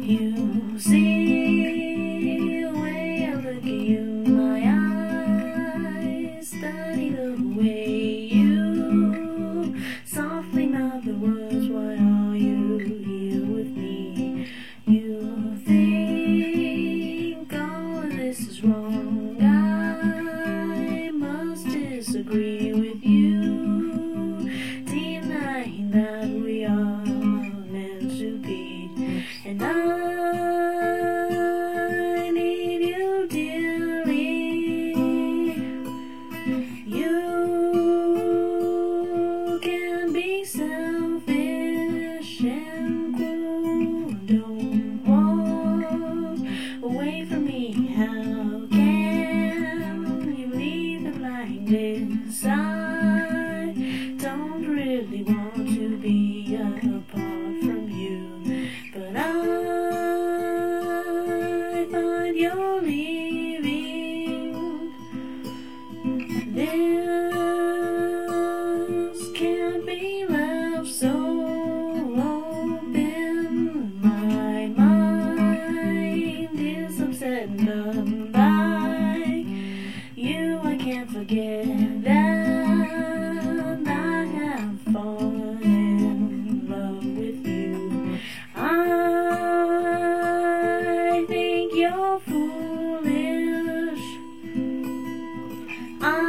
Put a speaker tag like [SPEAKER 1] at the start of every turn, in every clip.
[SPEAKER 1] You see the way I look at you, my eyes study the way you softly mouth the words. Why are you here with me? You think all of this is wrong. I must disagree with you, denying that we are meant to be. And I need you dearly. You can be selfish and cruel. Don't walk away from me. How can you leave it like this? I don't really want to be apart from you, but I find you're leaving. This can't be left so open. My mind is upset and by you. I can't forget that I have fallen in love with you. I think you're foolish. I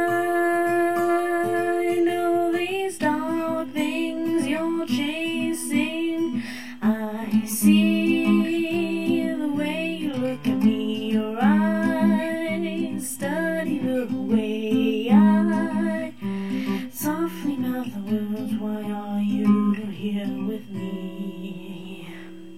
[SPEAKER 1] know these dark things you're chasing. I see the way you look at me. Your eyes study the way I softly mouth the words. Why are you here with me?